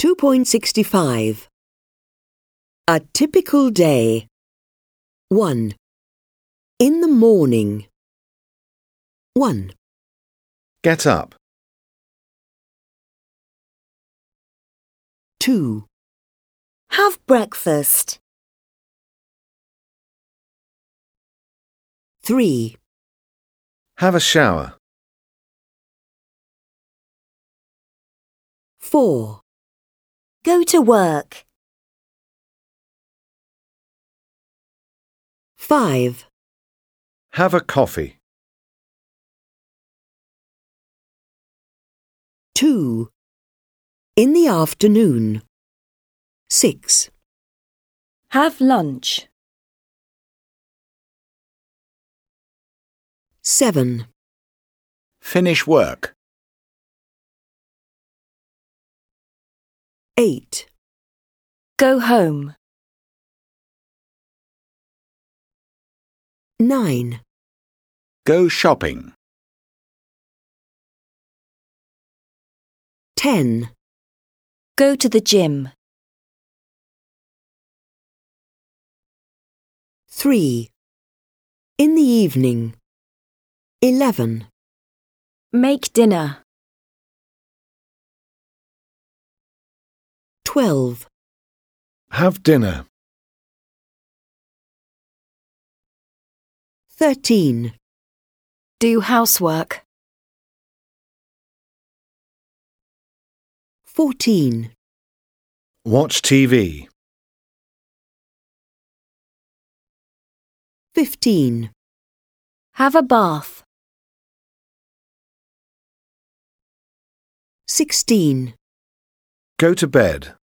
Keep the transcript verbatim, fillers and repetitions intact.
two point six five. A typical day. one. In the morning. one. Get up. two. Have breakfast. three. Have a shower. four. Go to work. five. Have a coffee. two. In the afternoon. six. Have lunch. seven. Finish work. eight. Go home. nine. Go shopping. ten. Go to the gym. three. In the evening. eleven. Make dinner. twelve. Have dinner. thirteen. Do housework. fourteen. Watch T V. fifteen. Have a bath. sixteen. Go to bed.